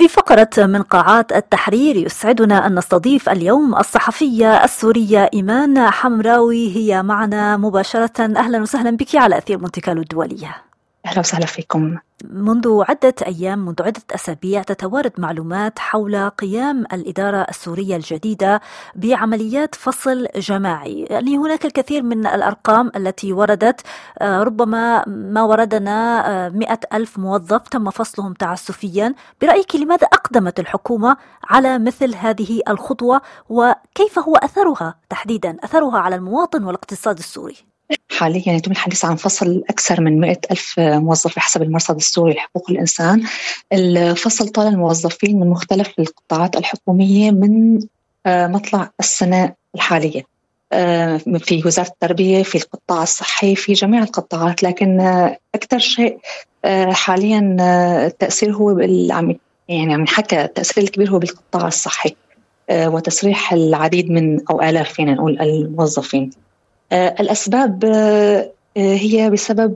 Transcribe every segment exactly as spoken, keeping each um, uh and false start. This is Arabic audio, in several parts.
في فقرة من قاعات التحرير يسعدنا أن نستضيف اليوم الصحفية السورية إيمان حمراوي، هي معنا مباشرة. أهلا وسهلا بك على أثير مونتي كارلو الدولية. أهلا وسهلا فيكم. منذ عدة أيام منذ عدة أسابيع تتوارد معلومات حول قيام الإدارة السورية الجديدة بعمليات فصل جماعي. يعني هناك الكثير من الأرقام التي وردت، ربما ما وردنا مئة ألف موظف تم فصلهم تعسفيا. برأيك لماذا أقدمت الحكومة على مثل هذه الخطوة، وكيف هو أثرها تحديدا، أثرها على المواطن والاقتصاد السوري؟ حاليا يتم الحديث عن فصل أكثر من مئة ألف موظف بحسب المرصد السوري لحقوق الإنسان. الفصل طال الموظفين من مختلف القطاعات الحكومية من مطلع السنة الحالية، في وزارة التربية، في القطاع الصحي، في جميع القطاعات. لكن أكثر شيء حاليا التأثير هو يعني عم نحكى التأثير الكبير هو بالقطاع الصحي، وتسريح العديد من أو آلاف فينا نقول الموظفين. الأسباب هي بسبب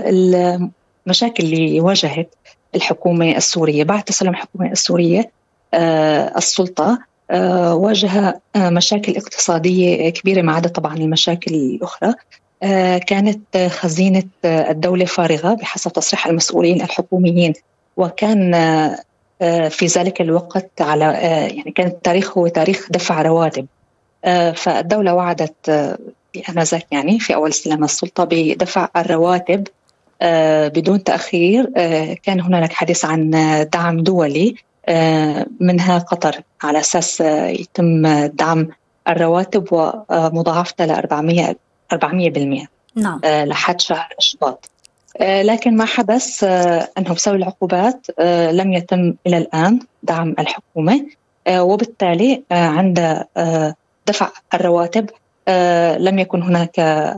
المشاكل اللي واجهت الحكومة السورية بعد تسلم الحكومة السورية السلطة. واجه مشاكل اقتصادية كبيرة، ما عدا طبعا المشاكل الأخرى. كانت خزينة الدولة فارغة بحسب تصريح المسؤولين الحكوميين، وكان في ذلك الوقت على يعني كان التاريخ هو تاريخ دفع رواتب. فالدولة وعدت بأنذاك يعني في أول استلام السلطة بدفع الرواتب بدون تأخير. كان هناك حديث عن دعم دولي منها قطر على أساس يتم دعم الرواتب ومضاعفتها لأربعمية أربعمية بالمئة نعم. لحد شهر شباط. لكن ما حدث أنه بسبب العقوبات لم يتم إلى الآن دعم الحكومة، وبالتالي عند دفع الرواتب لم يكن هناك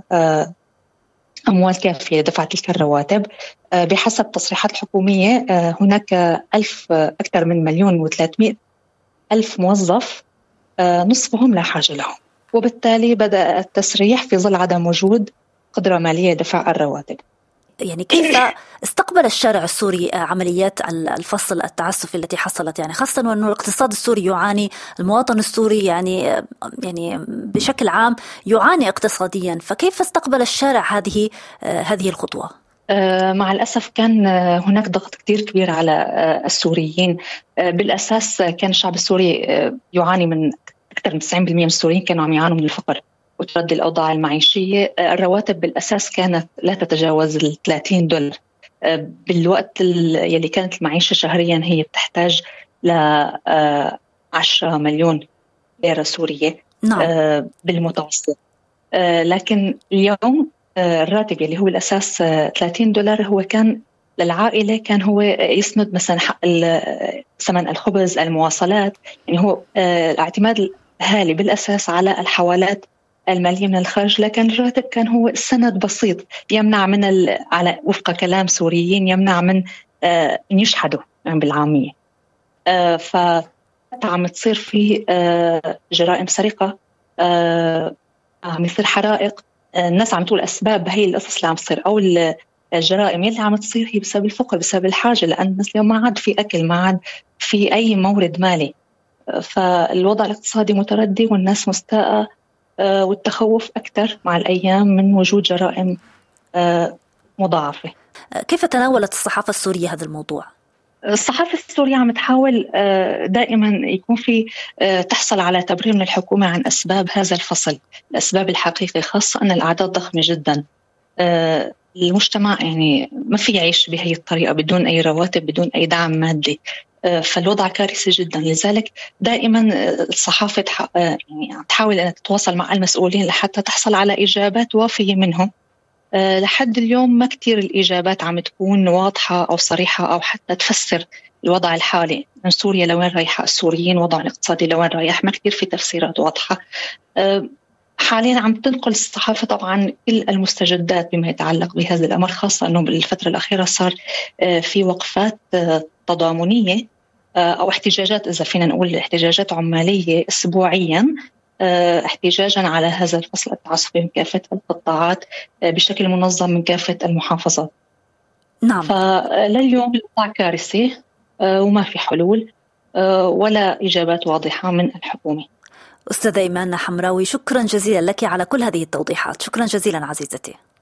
أموال كافية لدفع تلك الرواتب. بحسب تصريحات الحكومية هناك ألف أكثر من مليون وثلاثمئة ألف موظف نصفهم لا حاجة لهم، وبالتالي بدأ التسريح في ظل عدم وجود قدرة مالية دفع الرواتب. يعني كيف استقبل الشارع السوري عمليات الفصل التعسفي التي حصلت، يعني خاصة وأنه الاقتصاد السوري يعاني، المواطن السوري يعني يعني بشكل عام يعاني اقتصاديا، فكيف استقبل الشارع هذه هذه الخطوة؟ مع الأسف كان هناك ضغط كتير كبير على السوريين. بالأساس كان الشعب السوري يعاني من أكثر من تسعين بالمئة من السوريين كانوا عم يعانوا من الفقر وتردي الأوضاع المعيشية. الرواتب بالأساس كانت لا تتجاوز ال ثلاثين دولار بالوقت يلي كانت المعيشة شهريا هي بتحتاج ل عشرة مليون ليرة سورية. نعم. بالمتوسط. لكن اليوم الراتب يلي هو الأساس ثلاثين دولار هو كان للعائلة كان هو يسند مثلا حق ثمن الخبز، المواصلات. يعني هو الاعتماد الهالي بالأساس على الحوالات المالية من الخارج، لكن الراتب كان هو السند بسيط يمنع من ال... على وفق كلام سوريين يمنع من آه أن يشحدوا يعني بالعامية. آه فعم تصير في آه جرائم سرقة، آه عم يصير حرائق. آه الناس عم تقول أسباب هي القصص اللي عم تصير أو الجرائم يلي عم تصير هي بسبب الفقر، بسبب الحاجة، لأن الناس اليوم ما عاد في أكل، ما عاد في أي مورد مالي. فالوضع الاقتصادي متردي والناس مستاءة، والتخوف أكثر مع الأيام من وجود جرائم مضاعفة. كيف تناولت الصحافة السورية هذا الموضوع؟ الصحافة السورية عم تحاول دائما يكون في تحصل على تبرير من الحكومة عن أسباب هذا الفصل، الأسباب الحقيقية، خاصة أن الأعداد ضخمة جدا. المجتمع يعني ما في يعيش بهي الطريقة بدون أي رواتب، بدون أي دعم مادي. فالوضع كارثي جدا. لذلك دائما الصحافة يعني تحاول أن تتواصل مع المسؤولين لحتى تحصل على إجابات وافية منهم. لحد اليوم ما كتير الإجابات عم تكون واضحة أو صريحة أو حتى تفسر الوضع الحالي من سوريا لوين رايحة، السوريين وضع الاقتصادي لوين رايح، ما كتير في تفسيرات واضحة. حاليا عم تنقل الصحافة طبعا كل المستجدات بما يتعلق بهذا الأمر، خاصة أنه بالفترة الأخيرة صار في وقفات تضامنية أو احتجاجات، إذا فينا نقول احتجاجات عمالية أسبوعيا، احتجاجا على هذا الفصل التعسفي من كافة القطاعات بشكل منظم من كافة المحافظات. نعم. فلليوم الوضع كارثي، وما في حلول ولا إجابات واضحة من الحكومة. أستاذة إيمان حمراوي، شكرا جزيلا لك على كل هذه التوضيحات. شكرا جزيلا عزيزتي.